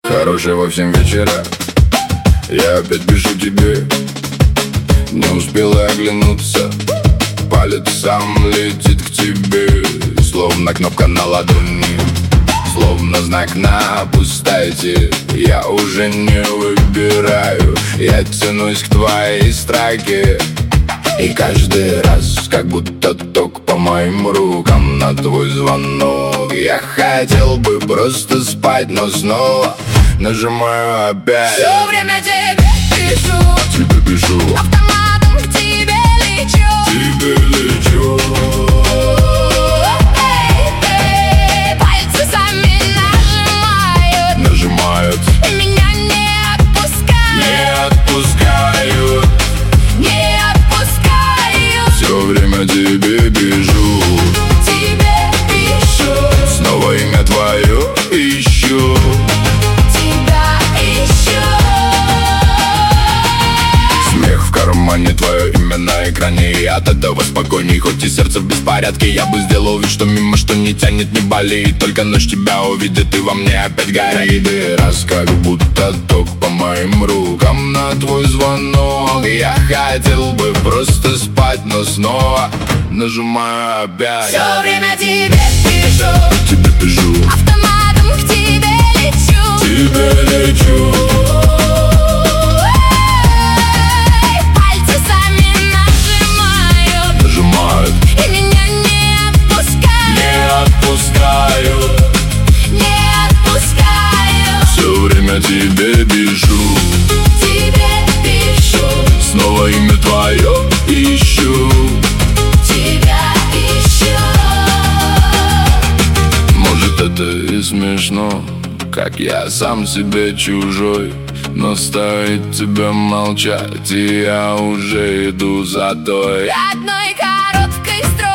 Хорошего всем вечера. Я опять пишу тебе. Не успела оглянуться, палец сам летит к тебе. Словно кнопка на ладони, словно знак на пустоте. Я уже не выбираю, я тянусь к твоей строке. И каждый раз, как будто ток по моим рукам на твой звонок. Я хотел бы просто спать, но снова нажимаю опять. Все время тебе пишу, Тебе пишу, автоматом к тебе лечу. тебе лечу. Эй, пальцы сами нажимают, Нажимают, и меня не отпускают, не отпускают. все время тебе пишу, Тебе пишу, снова имя твое ищу. тебя ищу. Смех в кармане, твое имя на экране. И от этого спокойней, хоть и сердце в беспорядке. Я бы сделал вид, что мимо, что не тянет, не болит. Только ночь тебя увидит, и во мне опять горит. И раз, как будто ток по моим рукам на твой звонок. Я хотел бы просто спать, но снова нажимаю опять. Все время тебе пишу, Тебе пишу, автоматом к тебе лечу. тебе лечу. Эй, пальцы сами нажимают, Нажимают, и меня не отпускают, не отпускают. все время тебе пишу, Тебе пишу, снова имя твое ищу. тебя ищу. Может, это и смешно, как я сам себе чужой. Но стоит тебе молчать, и я уже иду за той. Одной короткой строкой